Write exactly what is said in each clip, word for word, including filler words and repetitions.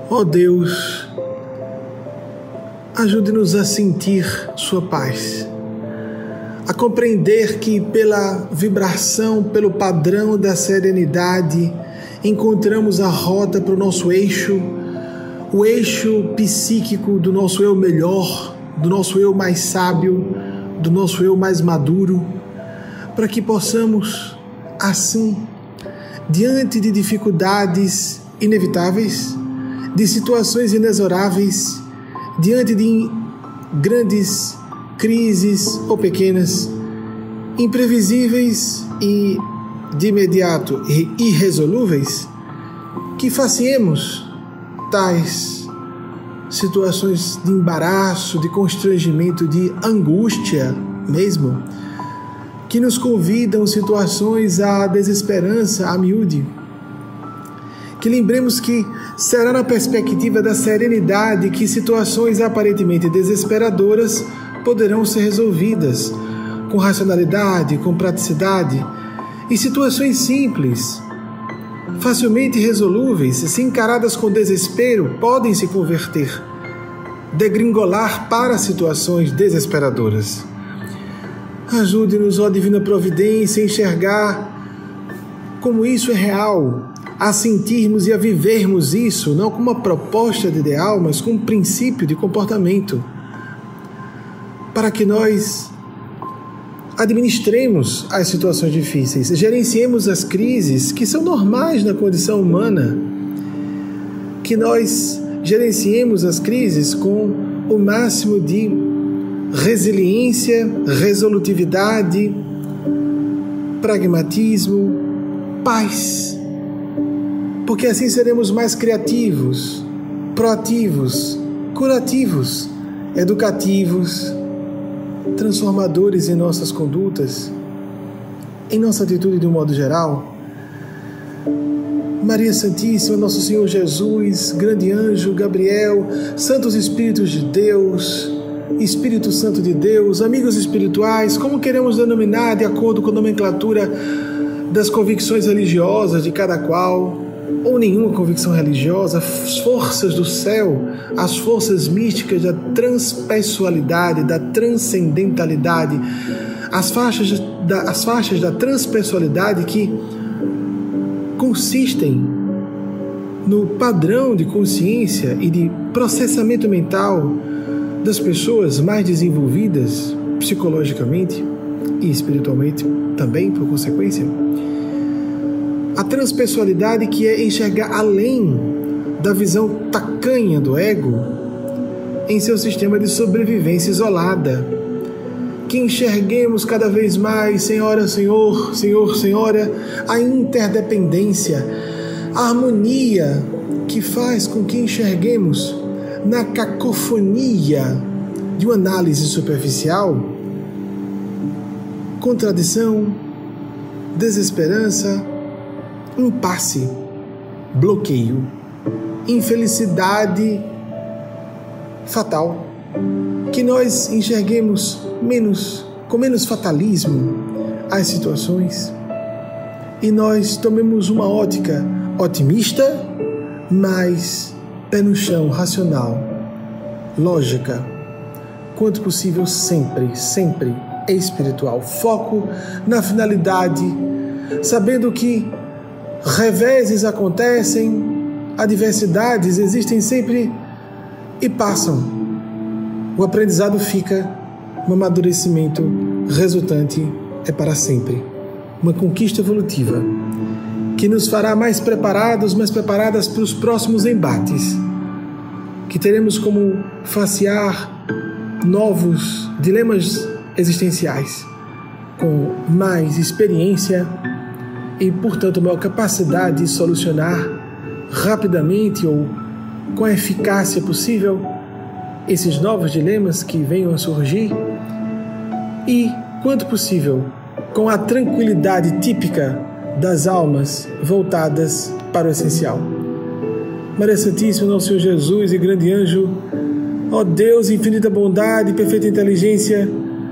Ó Deus, ajude-nos a sentir sua paz, a compreender que pela vibração, pelo padrão da serenidade, encontramos a rota para o nosso eixo, o eixo psíquico do nosso eu melhor, do nosso eu mais sábio, do nosso eu mais maduro, para que possamos, assim, diante de dificuldades inevitáveis, de situações inexoráveis, diante de grandes crises ou pequenas, imprevisíveis e de imediato irresolúveis, que faciemos tais situações de embaraço, de constrangimento, de angústia mesmo, que nos convidam situações à desesperança, a miúde. Que lembremos que será na perspectiva da serenidade que situações aparentemente desesperadoras poderão ser resolvidas com racionalidade, com praticidade, e situações simples, facilmente resolúveis, se encaradas com desespero, podem se converter, degringolar para situações desesperadoras. Ajude-nos, ó Divina Providência, a enxergar como isso é real, a sentirmos e a vivermos isso, não como uma proposta de ideal, mas como um princípio de comportamento, para que nós administremos as situações difíceis, gerenciemos as crises que são normais na condição humana, que nós gerenciemos as crises com o máximo de resiliência, resolutividade, pragmatismo, paz, porque assim seremos mais criativos, proativos, curativos, educativos, transformadores em nossas condutas, em nossa atitude de um modo geral. Maria Santíssima, Nosso Senhor Jesus, grande anjo Gabriel, santos Espíritos de Deus, Espírito Santo de Deus, amigos espirituais, como queremos denominar de acordo com a nomenclatura das convicções religiosas de cada qual, ou nenhuma convicção religiosa, as forças do céu, as forças místicas da transpessoalidade, da transcendentalidade, as faixas da, as faixas da transpessoalidade que consistem no padrão de consciência e de processamento mental das pessoas mais desenvolvidas psicologicamente e espiritualmente também, por consequência. A transpessoalidade, que é enxergar além da visão tacanha do ego em seu sistema de sobrevivência isolada. Que enxerguemos cada vez mais, Senhora, Senhor, Senhor, Senhora, a interdependência, a harmonia que faz com que enxerguemos na cacofonia de uma análise superficial contradição, desesperança, impasse, bloqueio, infelicidade fatal, que nós enxerguemos menos, com menos fatalismo as situações e nós tomemos uma ótica otimista, mas pé no chão, racional, lógica, quanto possível sempre, sempre espiritual, foco na finalidade, sabendo que reveses acontecem, adversidades existem sempre e passam. O aprendizado fica, o amadurecimento resultante é para sempre. Uma conquista evolutiva que nos fará mais preparados, mais preparadas para os próximos embates, que teremos como facear novos dilemas existenciais com mais experiência e, portanto, maior capacidade de solucionar rapidamente ou com a eficácia possível esses novos dilemas que venham a surgir e, quanto possível, com a tranquilidade típica das almas voltadas para o essencial. Maria Santíssima, Nosso Senhor Jesus e grande anjo, ó Deus, infinita bondade e perfeita inteligência,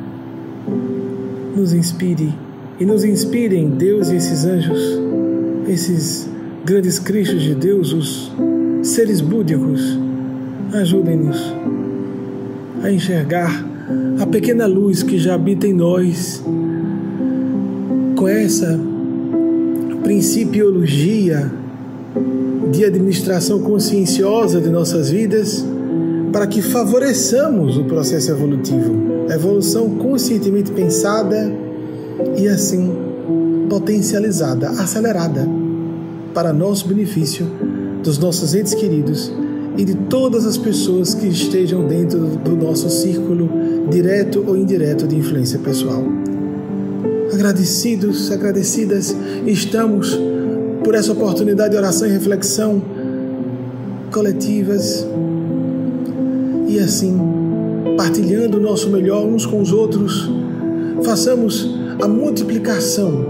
nos inspire e nos inspirem, Deus e esses anjos, esses grandes Cristos de Deus, os seres búdicos, ajudem-nos a enxergar a pequena luz que já habita em nós, com essa principiologia de administração conscienciosa de nossas vidas, para que favoreçamos o processo evolutivo, a evolução conscientemente pensada e assim potencializada, acelerada, para nosso benefício, dos nossos entes queridos e de todas as pessoas que estejam dentro do nosso círculo direto ou indireto de influência pessoal. Agradecidos, agradecidas estamos por essa oportunidade de oração e reflexão coletivas e assim, partilhando o nosso melhor uns com os outros, façamos a multiplicação,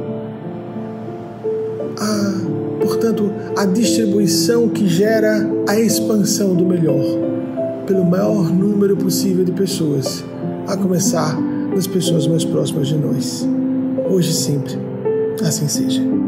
a, portanto, a distribuição que gera a expansão do melhor pelo maior número possível de pessoas, a começar nas pessoas mais próximas de nós. Hoje e sempre, assim seja.